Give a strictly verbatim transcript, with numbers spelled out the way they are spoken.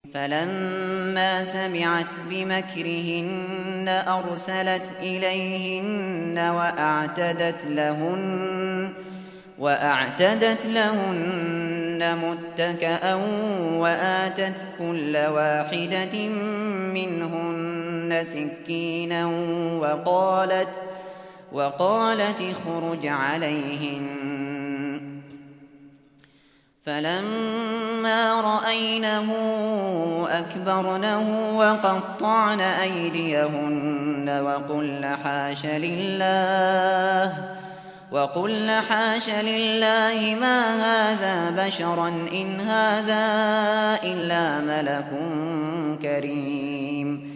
فلما سمعت بمكرهن أرسلت إليهن وأعتدت لهن, وأعتدت لهن متكأ وآتت كل واحدة منهن سكينا وقالت, وقالت اخرج عليهن. فلما رأينه أكبرنه وقطعن أيديهن وقلن حاش لله, وقلن حاش لله ما هذا بشرا إن هذا إلا ملك كريم.